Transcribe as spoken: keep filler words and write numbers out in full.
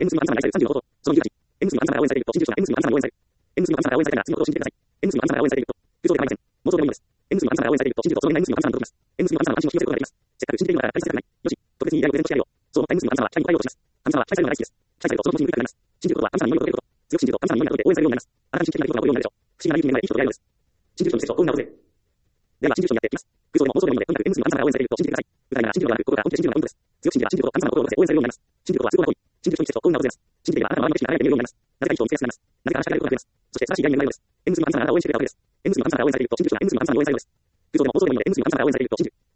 N 数の暗さが愛されるさんじゅうのこと。その理由が N 数の暗さが応援されると信じる人が N 数の暗さが応援される。N 数の暗さが応援されるなら次のことを信じてください。N 数の暗さが応援されると空想ではありません。妄想でもいいのです。N 数の暗さが応援されると信じるとその上が N 数の暗さが届きます。N 数の暗さの安心を引き寄せることができます。せっかく信じているのだから大切なくない。よし、特別に依頼をプレゼントしてやるよ。そう思った N 数の暗さは期待に応えようとします。神様は期待されるのが大好きです。期待されるとその気持ちに無理からなります。信じることは神様の匂いを届けること。強く信じると神様の匂いが届いて応援されるようになります。あなたに神秘的な出来事が起こるようになるでしょう。不思議な勇気に恵まれいい人と出会えるのです。信じる人にしてそう運が大勢。では信じる人にやっていきます。空想でも妄想でもいいので、とにかく N 数の暗さが応援されると信じてください。具体なら信じるのではなく、心から本気で信じるのが運動です。強く信じれば信じること神様の心を寄せ応援されるようになります。信じることは都合が多い。信じる人にしてそう運が大勢です。信じていればあなたの周りの景色が輝いて見えるようになります。なぜかいい人を見つけやすくなります。なぜか話しかけられることが増えます。そして正しい依頼になるようです。N 数の暗さがあなたを応援してくれたわけです。N 数の暗さが応援されていると信じる人が N 数の暗さに応援されるのです。空想でも妄想でもいいので N 数の暗さが応援されていると信じる。